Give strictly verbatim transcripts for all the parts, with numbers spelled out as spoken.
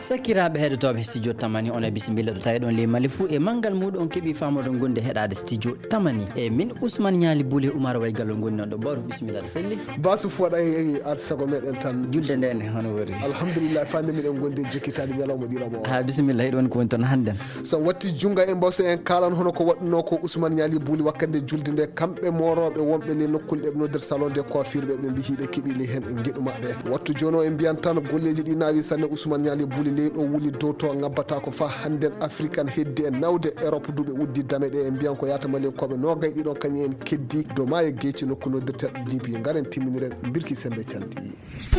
sakiraaɓe heɗotoɓe studio tamani on e bisimilla ɗo tawi ɗon le mali fou e manggal muɗum on keeɓi famoɗo gonde heɗade studio tamani e min Ousmane Niali Bouli Oumar Waygallo gonni on ɗo bawto bisimilla ɗo selli basu fo waɗa e ar sago meɗen tan julde ndene hono wori alhamdulillah fande miɗen gonde jokkitade ñalawma ɗinamo ha bisimilla heɗo woni ko woni toon hannden so watti junga en mbawso en kalan hono ko waɗɗuno ko Ousmane Niali Bouli wakkande julde nde kamɓe moroɓe wonɓe le nokkude ɗe no nder salon de coiffure ɓe ɓe mbi hiɓe keeɓili hen e gueɗu mabɓe wattu jono en mbiyan tan golleji ɗi nawi sanne Ousmane Niali Bouli leyɗo wuli dow to ngabbata ko fa hannden africaine heddi e nawde Europe duɓe uddi dame ɗe e mbiyan ko yata malen koɓe nogay ɗiɗon kañum en keddi dow maayo geeci nokku noddirteɗo Libye garen timminiren birki sembe calɗi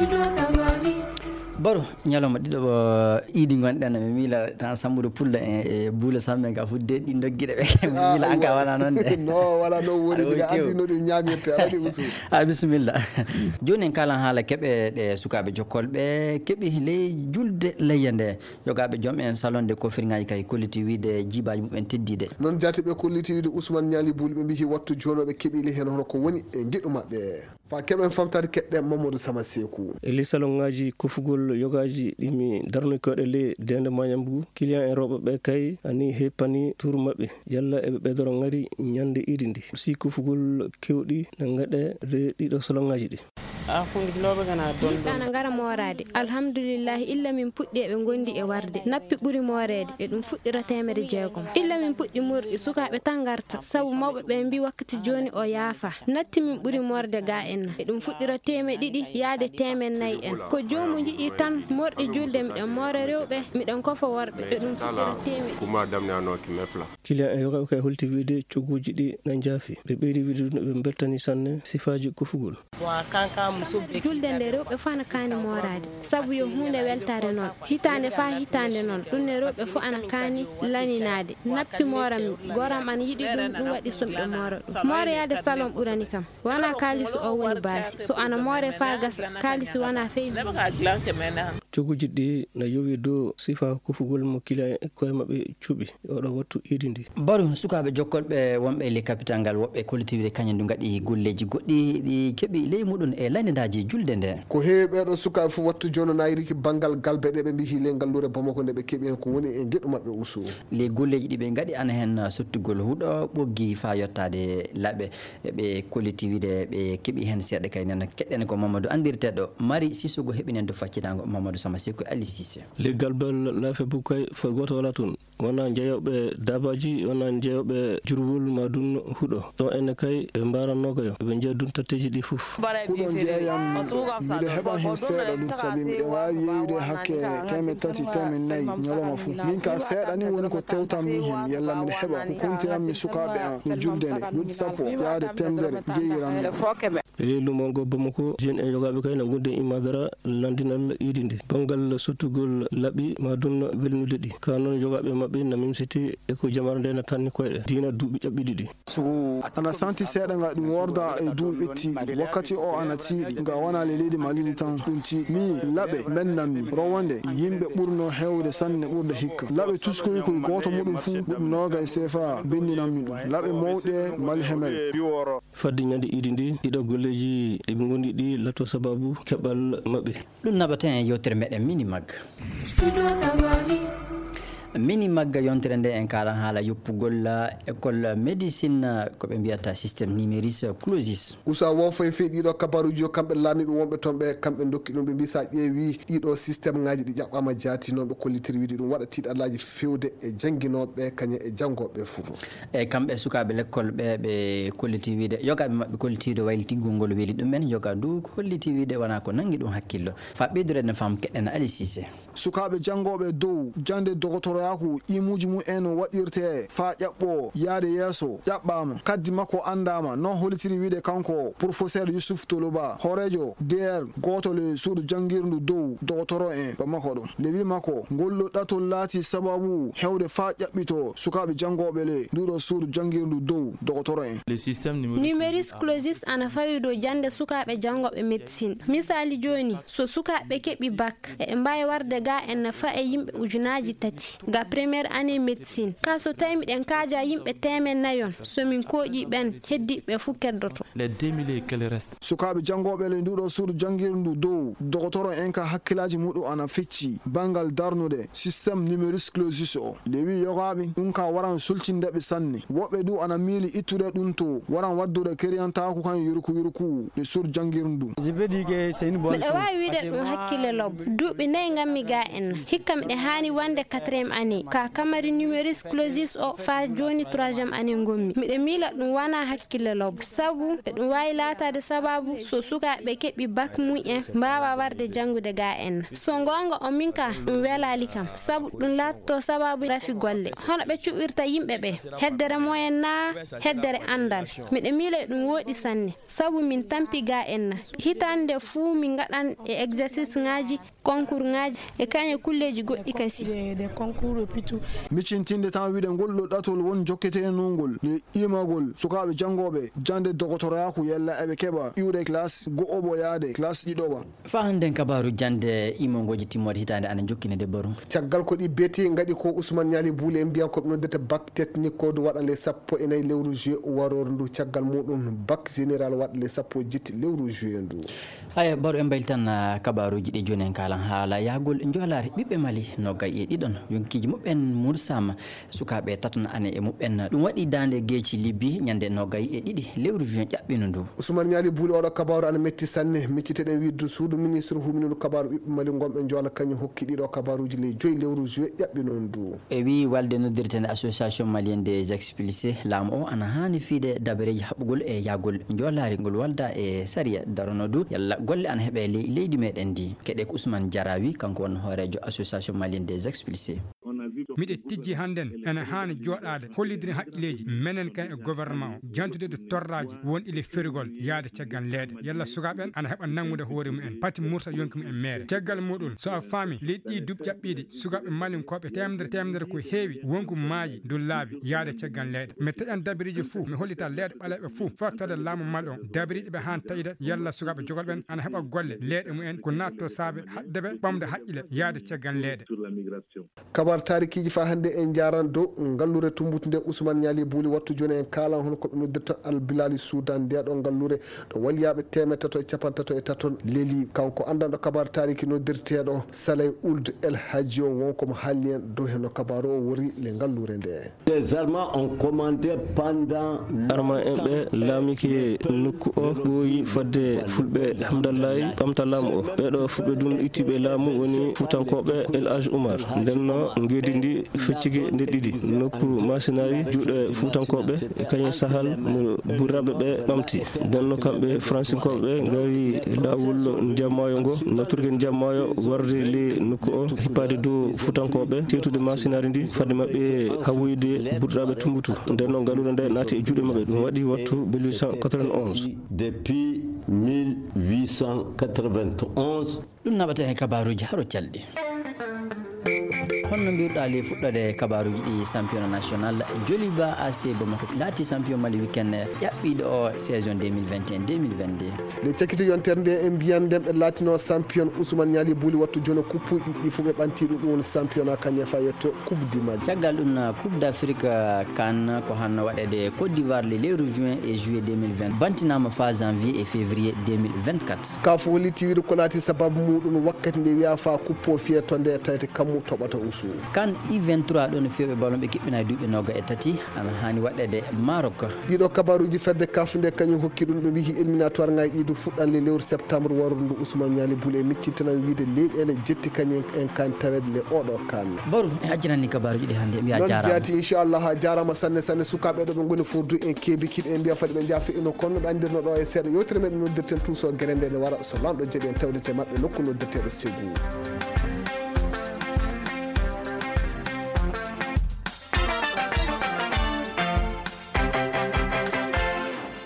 baro ñalawma ɗiɗo iidi gonɗen mi miila tan Samboudou Poulla e Boula Samme ka fudde ɗi dogguiɗe ɓe mi miila an ka wona noon de non wala noon woni mbiɗa andi no ɗi ñamirte aɗa waɗi usul a bisimilla joni en kalan haala keeɓe ɗe sukaɓe jokkolɓe keeɓi ley julde leyya nde yogaɓe joom en salon de coiffure kay kolliti wiide jibaji mumen teddide noon jaatiɓe kolliti wiide Ousmane Niali Bouli ɓe mbi wattu jonoɓe keeɓili hen hono ko woni e gueɗu mabɓe fa keɓen famtade keɗɗen Mamadou Sama Sekou e li salon ngaji kofugol yogaji ɗimi darnokoɗe le dende Magnambour client en rewɓe ɓe kay ani heppani tour mabɓe yalla eɓe ɓeydoro ngari ñande idi ndi si kofugol kewɗi ne gaɗe de ɗiɗo salon ngaji ɗi a hundiloɓe gana don ana ngara morade alhamdulillah illa min puɗɗi eɓe gondi e warde nappi ɓuuri morede e ɗum fuɗɗira temere jeegom illa min puɗɗi murɗi sukaɓe tan garta saabu mawɓe ɓe mbi wakkati joni o yaafa natti min ɓuuri morde ga en e ɗum fuɗɗira teme ɗiɗi yaade temen nayyi en ko jomum jiɗi tan morɗi julde miɗen moore rewɓe miɗen kofa worɓe e ɗum fuɗɗira teme kuma damne anoki mefla client en yogaɓe kay holti wiide cogguji ɗi ne jaafi ɓe ɓeydi wiide ɓe bettani sanne sifaji kofugol julde nde rewɓe fo ana kaani morade saabu yo hunde weltare noon hitande fa hitande noon ɗum ne rewɓe fo ana kaani laninade nappi moram goram ana yiɗi ɗum ɗum waɗi somiɗo moora ɗum mooreyade salon ɓurani kam wona kalisi o woni baasi so ana moore fa gasa kalisi wona fewi cogguji ɗi ne yowi dow sifa kofugol mo client e koye mabɓe cuuɓi oɗo wattu idi ndi baru sukaɓe jokkolɓe wonɓe le capital ngal woɓɓe collectivité kañum ndu gaɗi golleji goɗɗi ɗi keeɓi ley muɗum e lanidaji julde nde ko heewi ɓeɗo sukaɓe fof wattu joni nayiriki banggal galbe ɗe ɓe mbi hile ngallure Bamako nde ɓe keeɓi hen ko woni e gueɗu mabɓe usu les golleji ɗi ɓe gaɗi ana hen sottugol huuɗo ɓoggi fa yettade laaɓe ɓe collectivité ɓe keeɓi hen seeɗa kay nen keɗɗen ko Mamadou andirteɗo Mari Sissogo heɓinen do faccitango Mamadou Sama Sekou Ali Cissé les galbal laafe bukay fo goto wala toon wona jeeyoɓe dabaji wona jeeyoɓe jurwol ma dun huuɗo ɗo enne kay ɓe mbarannokoyo ɓe jeeya dun tatteji ɗi foof kuɗon jeeyam miɗo heɓa hen seeɗa ɗum saabi miɗe wawi yeyude hakke teme tati teme nayyi ñalawma fou min ka seeɗa ni woni ko tewtanmi hen yalla miɗe heɓa ko kontiranmi sukaɓe an no juldene lutɗi sappo yaade temdere jeeyiranmi e lumo go Bamako jeune en yogaɓe kay ne gonde imadara landinal idi ndi bangal sottugol laaɓi ma dun welnude ɗi ka noon yogaɓe mabɓe na mimsiti e ko jamanu nde na tanni koyɗe dina duuɓi ƴaɓɓiɗi ɗi ana santi seeɗa nga ɗum worda e duuɓi ɓettiɗi wakkati o ana tiiɗi nga wona le leydi Mali tan ɗum tiiɗi mi laaɓe bennanmi rowande yimɓe ɓurno hewde sanne ɓurde hikka laaɓe tuskoyi koye goto muɗum fuu ɗum noga e sefa bendinanmi ɗum laaɓe mawɗe Mali hemere fadde ñande idi ndi ɗiɗo golleji ɗeɓe gondi ɗi latto sababu keɓal mabɓe ɗum naɓaten e yewtere meɗen mini magga mini magga yontere nde en kalan haala yoppugol école médecine koɓe mbiyata systéme numéris clausis usa wofo e fewi ɗiɗo kabaruji o kamɓe laamiɓe wonɓe toon ɓe kamɓe dokki ɗum ɓe mbi sa ƴeewi ɗiɗo systéme ngaji ɗi ƴaɓɓama jaati noon ɓe kollitiri wiide ɗum waɗa tiiɗallaji fewde e jangguinoɓe kañum e janggoɓe foof eyyi kamɓe sukaɓe l'école ɓe ɓe kolliti wiide yogaɓe mabɓe kollitiwde waylitingol ngol weeli ɗumen yoga ndu kolliti wiide wona ko nangui ɗum hakkillo fa ɓeydorede fam keɗɗen Ali Cissé sukaɓe janggoɓe dow jande dogotoro yaku imuji mumen no waɗirte fa ƴaɓɓo yaade yeeso ƴaɓɓama kaddi makko andama non holitiri wiide kanko professeur Youssouf Toloba horejo D R goto le suudu jangirdu dow dogotoro en Bamako ɗo le wi makko ngollo ɗatol laati sababu hewde fa ƴaɓɓito sukaɓe janggoɓe le nduɗo suudu jangirdu dow dogotoro en le système numéris clausis ana fawi dow jande sukaɓe janggoɓe médecine misali joni so sukaɓe keeɓi bac e mbawi warde ga en fa e yimɓe ujunaji tati ga première année médecine ka so tawi miɗen kaaja yimɓe temen nayon somin kooƴi ɓen heddiɓe fuu keddoto. les deux mille qu'elle reste sukaɓe jangoɓe le nduɗo suudu jangirndu dow dogotoro en ka hakkillaji muɗum ana fecci bangal darnude systéme numérique clausus o nde wi yogaɓe ɗum ka waran sultindeɓe sanne woɓɓe du ana miili ittude ɗum to waran waddude keriyantaku kan yurku yurku le suudu jangirndu. miɗa wawi wiide ɗum hakkille lobbo duuɓi nayyi gammi ga en hikka miɗe hani wande quatriéme année ka kamari numérique clausus o fa joni troisiéme année gommi miɗe miila ɗum wana hakkille lobbo sabu e ɗum wawi latade sababu so sukaɓe keɓi bac mu'en mbawa warde jangude ga en so gonga o min ka ɗum welali kam sabu ɗum latto sababu rafi golle hono ɓe cuɓirta yimɓe ɓe heddere moyen na heddere andal miɗe miila ɗum woɗi sanne sabu min tampi ga en hitande fuu min gaɗan e exercice ngaji concours ngaji e kañe kulleji goɗɗi kasi micintinde tan wiide ngol ɗo ɗatol won jokketenogol le imagol sukaɓe jangoɓe jande dogotorayaku yella eɓe keɓa iwde classe go'oɓo yaade classe ɗiɗoɓa fa handen kabaru jande imongoji timmode hitande ana jokkinede baru caggal ko ɗi beeti gaɗi ko Ousmane Niali Bouli en mbiyan koɓe noddata bac technique ko du waɗa le sappo e nayyi lewru juillet warore ndu caggal muɗum bac général waɗa le sappo e jetti lewru juillet ndu. haya baru en mbayli tan kabaruji ɗi joni en kalan haala yahgol jolare ɓiɓɓe Mali noggay e ɗiɗon yonkiji muɓɓen mursama sukaɓe taton ane e muɓɓen ɗum waɗi dande geeci Libye ñande noggay e ɗiɗi lewru juin ƴaɓɓino ndu. Ousmane Niali Bouli oɗo kabaru ana metti sanne micciteɗen widdu suudu ministre huminiɗo kabaru ɓiɓɓe Mali gonɓe joola kañum hokki ɗiɗo kabaruji le joyi lewru juillet ƴaɓɓino ndu. e wi walde noddirtende association malienne des expulsés laamu o ana hani fiide dabareji haɓɓugol e yahgol jolari ngol walda e saria darono du yalla golle ana heeɓe leydi meɗen ndi keɗe ko Ousmane Diarawi kanko won hoorejo association malienne des expulsés. miɗe tijji hannden ene haani jooɗaade hollidiri haqqilleji menen kan e gouvernement o jantude torraji wonɗi le ferigol yaade caggal leede yalla sukaɓe en ana heɓa nangude hoore mumen pati mursa yonki mumen meere caggal muɗum so a faami leydi ɗi duuɓi jaɓɓiɗi sukaɓe malinkoɓe temedere temedere ko heewi wonko maaji dow laabi yaade caggal leede mi taƴan dabiriji fou mi hollita leeɗe ɓaleɓe fou fottode laamu mali on dabiriɗi ɓe han tawide yalla sukaɓe jogolɓe en ana heɓa golle leeɗe mumen ko natto saabe haddeɓe ɓamde haqqille yaade caggal leede. kabar tarikiji fa hande en jaran dow ngallure tumbutude Ousmane Niali Bouli wattu joni en kalan hono koɓe noddirta Al Bilali Soudan ndeya ɗo ngallure ɗo waliyaɓe temed tato e capan tato e taton leeli kanko andanɗo kabar tariki noddirteɗo Saleh Ould El Hadji o wonkomo haalni en dow heno kabaru o wori le ngallure nde. les armes ont commandé pendant arma en ɓe laamiki nokku o ɓooyi fodde fulɓe hamdallahi ɓamta laamu o ɓeɗo fulɓe dun ittiɓe laamu woni futankoɓe El Hadji Oumar ndenno guedi ndi feccigi nde ɗiɗi nokku masinari juuɗe futankoɓe e kañum sahal no burraɓe ɓe ɓamti ndenno kamɓe francinkoɓe gari lawol ndiyammayo ngo natturgue ndiyammayo warde le nokku o hippade dow futankoɓe tetude masinari ndi fadde mabɓe hawoyde burɗaɓe tumbutu ndenno ngallure nde naati e juuɗe mabɓe ɗum waɗi wattu mille huit cent quatre-vingt-onze depuis mille huit cent quatre-vingt-onze ɗum naɓata e kabaruji haro calɗi. honno mbiruɗa le fuɗɗode kabaruji ɗi championnat national Joliba A C Bamako laati champion Mali weekend ƴaɓɓiɗo o saison deux mille vingt et un deux mille vingt-deux le cakkiti yontere nde en mbiyan nden ɓe laatino champion Ousmane Niali Bouli wattu joni kuppuji ɗiɗɗi fo ɓe ɓanti ɗum ɗum woni championnat kañum fa yetto coupe du Mali caggal ɗum coupe d'Afrique kan ko hanno waɗede Côte d'Ivoire le lewru juin et juillet deux mille vingt bantinama fa janvier et février deux mille vingt-quatre ka fo holliti wiide ko laati sababu muɗum wakkati nde wiya fa coupe o fiye to nde tawte kammu toɓata usu kan I vingt-trois ɗon fewɓe ballon ɓe keɓɓina duuɓi nogga e tati ana hani waɗede Maroc ɗiɗo kabaruji fedde kafu nde kañum hokki ɗum ɓe mbi éliminatoire ngaji ɗiɗo fuɗɗan le lewru septembre warude ndu Ousmane Niali Bouli e miccintanan wiide leyɗele jetti kañum en kan tawede le oɗo kan baru e ajjanani kabaruji ɗi hannde mbiya jarama non jaati inchallah ha jarama sanne sanne sukaɓe ɗo ɓe goni fordu en keebikiɗe en mbiya fadi ɓe jaafi ino kono ɓe andirno ɗo e seeɗa yewtere meɗen noddirten tout so guere nde ne wara so lamɗo jeeɓi en tawdete mabɓe nokku noddirteɗo Ségou.